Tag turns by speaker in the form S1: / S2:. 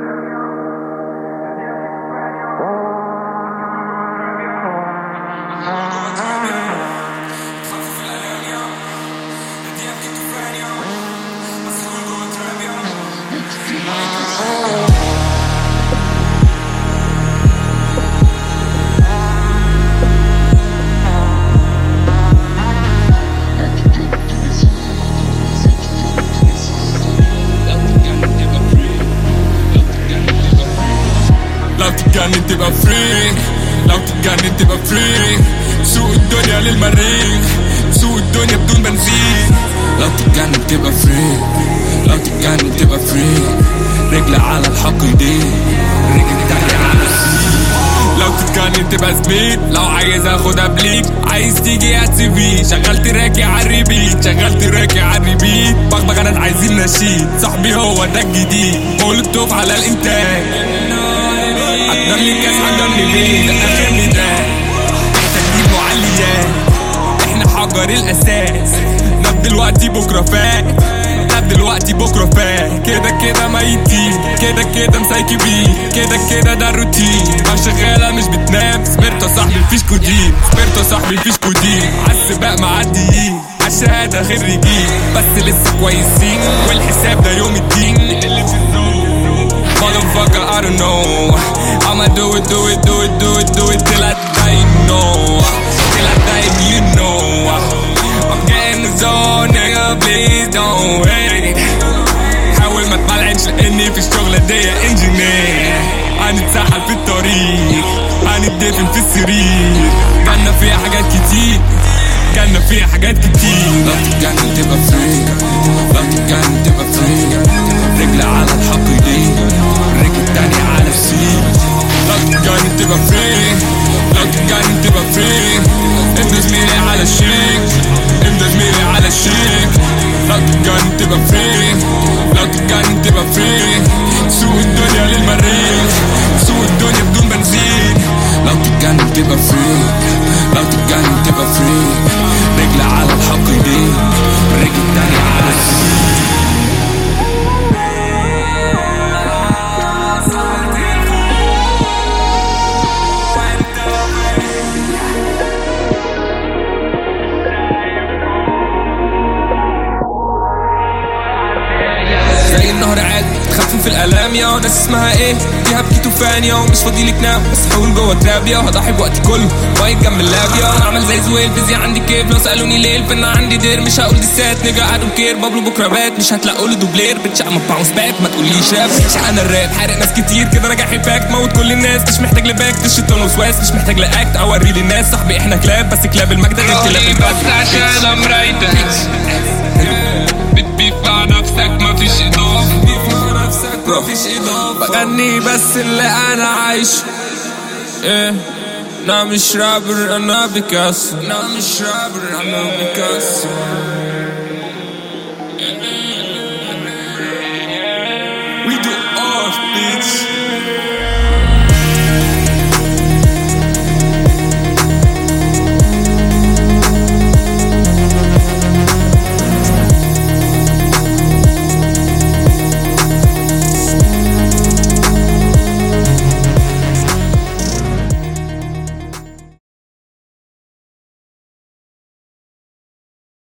S1: لو تتجنن تبقى فري، لو تتجنن تبقى فري. سوق الدنيا للمريخ، سوق الدنيا بدون بنزين. لو تتجنن تبقى فري، لو تتجنن تبقى فري. رجل على الحق ايدين، رجل تانية على السين. لو تتجنن تبقى زميل، لو عايز اخدها بليك. عايز تيجي هات سي في، شغال تراكي عالريبيت، شغال تراكي عالريبيت. بغبغ انا عايزين نشيد، صاحبي هو ده الجديد. مولوتوف على الانتاج، حضرلي كاس حضرلي بيه، ده اخر نداء. تجديد معليات، احنا حجر الاساس. ناب دلوقتي بكره فات، ناب دلوقتي بكره فات. كده كده ميتين، كده كده مسايكبين، كده كده ده الروتين. شغاله مش بتنام، سبرتو صاحبي مفيش كودين، سبرتو صاحبي مفيش كودين. عالسباق معديين، عالشهاده خريجين، بس لسه كويسين والحساب ده يوم الدين. اللي في الزون motherfucker I don't know, I'ma do it, do it, do it, do it, do it till I die, you know. Till I die, you know. I'm getting the zone, nigga, please don't wait. حاول ما تملعنش لاني في الشغلة دي انجينير. هنتسحل في الطريق، هنتدفن في السرير. جالنا فيها حاجات كتير، جالنا فيها حاجات كتير. لو تتجنن تبقى فري، لو تتجنن تبقى فري. رجل على الحق ايدين، رجل تانية على السين. لو تتجنن تبقى فري، لو تتجنن تبقى فري. انت زميلي على الشيك، انت زميلي على الشيك. لو تتجنن تبقى فري، لو تتجنن تبقى فري. سوق الدنيا للمريخ، سوق الدنيا بدون بنزين. لو تتجنن تبقى فري، لو تتجنن تبقى فري. رجل على الحق ايدين، رجل تانية على السين. زي النهر عادي تخفف الالام يا ناس. اسمها ايه فيها بكيتو فانيا، ومش فاضي لك نام بس حاول جوه تراب يا. هضحي بوقتي كله وايد جنب اللاب يا. انا عامل زي زويل فيزياء عندي كيف. لو سالوني ليه الفن عندي دير، مش هقول ديسات نيجا ادون كير. بابلو بكره بات مش هتلاقوا له دوبلير. بتش اما باونس باك ما تقوليش راب. انا الراب حارق ناس كتير كده راجع حباك. موت كل الناس مش محتاج لباك. الشيطان وسواس مش محتاج لاكت. اوري للناس صاحبي احنا كلاب، بس كلاب المجد غير كلاب الباب. بس عشان امريتك بتبيف مع نفسك مفيش اضافه، مفيش اضافه. بغني بس اللي انا عايشه. ايه انا مش رابر انا بيكاسو، انا مش رابر انا بيكاسو.